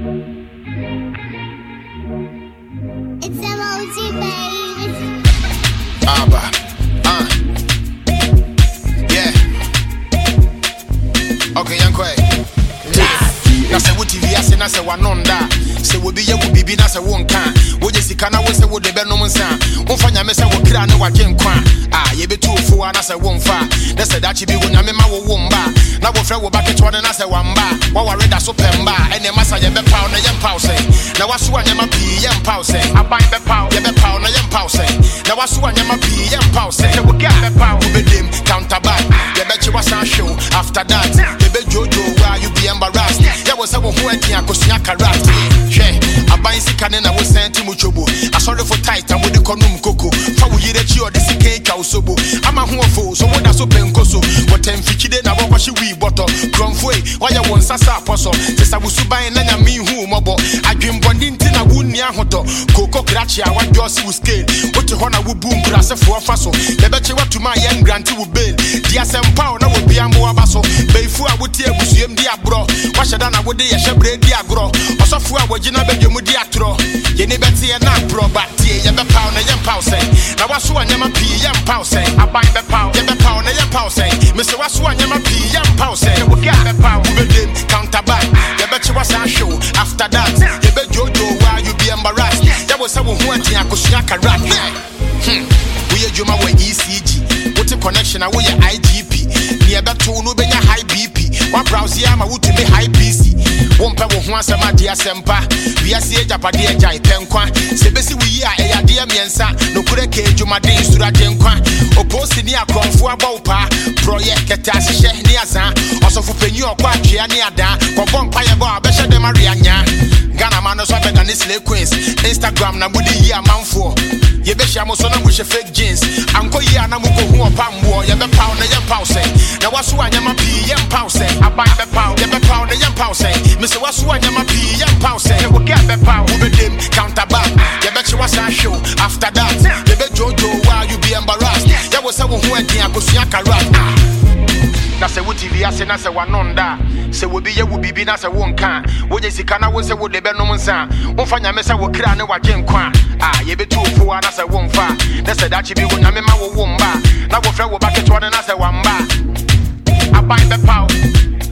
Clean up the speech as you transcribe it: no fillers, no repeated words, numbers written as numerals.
It's emoji, baby. Abba, yeah. Okay, Yankwe. Na se wo TV ase na se wanonda. Se wo bi ye wo bibi na se wo nka. Wo je sika na wo se wo de be no nsa. Wo fa nyame se wo kra ne waje nkwa. Ye be tu fo na se wo mfa. Na se dachi bi wo nyame ma wo wo mba. Na wo frɛ wo ba ketwa na se wamba. Wa ware da so pemba. Ene masa ye be paw na ye mpaw se. Na waso anyama pi ye mpaw se. Aban be paw ye be paw na ye mpaw se. Na waso anyama pi ye mpaw se. Se wo ga be paw wo be dem counter back. Ye be chi wasan show after that. Ye be jojo why you be embarrassed. Se wo ho ati akosia karat hwe aban sika ne na wo senti mu chobo asori for tight and wo de konum koko fa wo yire chi ode sika ka usobo ama ho ofo so wo da so penkoso wo temfikide na wo kwashi wi boto kromfoe waya won sasa aposo te sa wo suban na nya mi hu mobo adwembondi nti na wo nia hoto koko krachi a wadwo si wo scale wo te ho na wo boom brasefo afa so le be che watuma ye ngranti wo bail dia sempa na wo bia mo abaso beifu a wo tie abusuem di abro wa sheda na wo de ye hyebre di agro osofu a wogina bedwemu di atro ye ni beti ye na pro batie ye be paw na ye paw say na waso anyama pi ye paw say aban be paw ye be paw na ye paw say me se waso anyama pi ye paw say wo ga be paw wo be dem counter back ye be chi wasan show after that ye be jojo why you be embarrassed ye wo se wo ho ati akosua karat wo ye juma wa ECG what connection a wo ye IGP ni e be to no benya high BP wa browse ya ma wo to me high PC wompa wo ho asema de asempa wiase ejapade ejai penkwa se besi wi a eyade amiensa no kure ke edwumaden sura genkwa oposi ni akromfo abawpa project asihye ni asa osofu penyi okwa atwea ni ada kobon paye ba abehye de marianya Ghana man no so bega ni slay queens Instagram na budi yi amanfo ye be hia mo so na mo hye fake jeans anko yi ana mo ko hu opambo ye be paw na ye paw say na waso anyama pi ye paw say aban be paw ye be paw na ye paw say me se waso anyama pi ye paw say wo get be paw wo be dem counter back ye be chi wasan show after that ye be jojo why you be embarrassed ye wo se wo hu adin akosua karat na se wo TV ase na se wanonda se wo bi ye wo bibi na se wo nka wo je sika na wo se wo de be no nsa wo fa nyame se wo kra ne waje nkwa ye be tu fo na se wo mfa na se dachi bi wo nyame ma wo wo mba na wo frɛ wo ba ketwa na se wamba aban be paw